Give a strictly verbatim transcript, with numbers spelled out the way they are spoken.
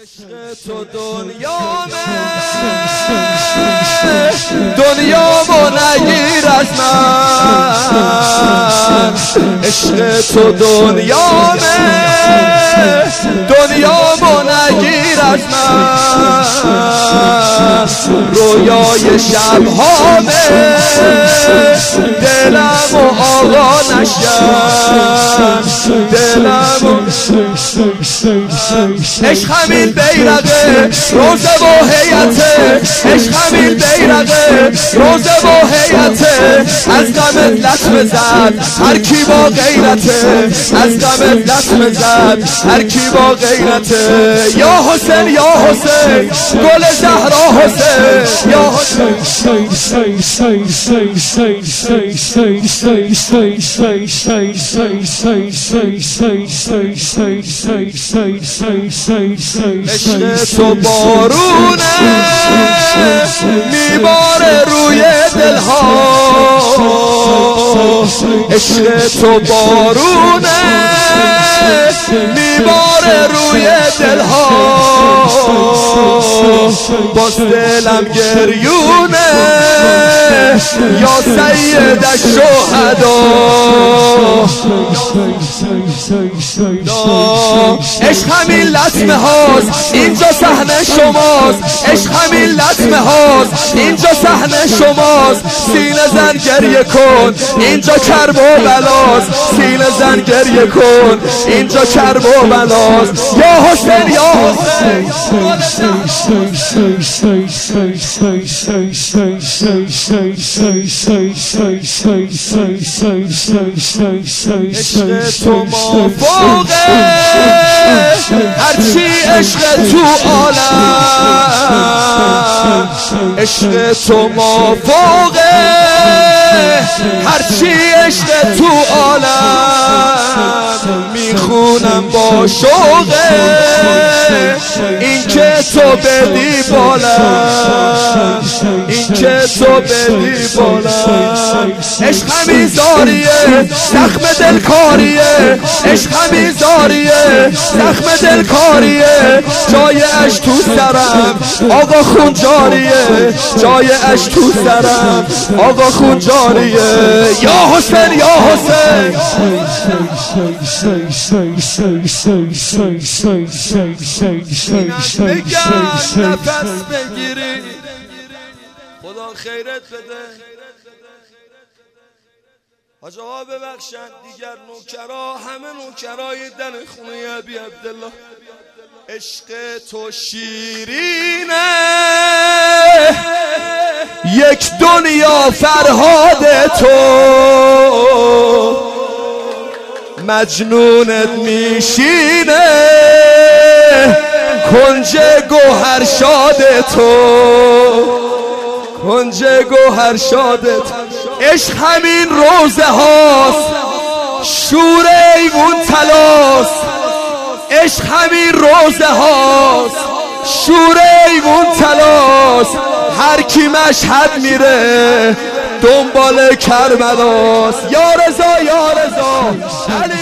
عشق تو دنیامه دنیامو نگیر از من، عشق تو دنیامه دنیامو نگیر از من، رویای شبهامه دلمو آقا نشکن، دلمو عشق همین بیرقه روزه و حیعته، عشق همین بیرقه روزه و حیعته، از غمت لطمه زد هر کی با غیرته، از غمت لطمه زد هر کی با غیرته، یا حسین یا حسین گل زهرا حسین، یا حسین عشق تو بارونه میباره روی دلها، عشق تو بارونه میباره روی دلها، باز دلم گریونه یا سید الشهدا، عشق همین لطمه هاست اینجا صحنه شماست، عشق همین لطمه هاست اینجا صحنه شماست، سینه زن گریه کن اینجا کرب و بلاست، سینه زن گریه کن اینجا کرب و بلاست، یا حسین یا حسین عشق تو مافوقه هرچی عشق تو عالم، عشق تو مافوقه هرچی عشق تو عالم، میخونم با شوقه این که تو بدی بالم، این که تو بدی بالم، عشق همین زاریه زخم دلکاریه، عشق همین زاریه زخم دلکاریه، جای اش تو سرم آقا خون جاریه، جای اش تو سرم آقا خون جاریه، یا حسین یا حسین بگم نفس بگیری خدا خیرت بده، حاج آقا ببخشن دیگر نوکرا همه نوکرای دن خونه ابی عبدالله، عشق تو شیرینه یک دنیا فرهاد تو، مجنونت میشینه کنج گوهر شاد تو، کنج گوهر شاد تو، عشق همین روزه هاست شور ایوون تلاست، عشق همین روزه هاست شور ایوون تلاست، هر کی مشهد میره دنبال کربلاست، یا رضا یا رضا علی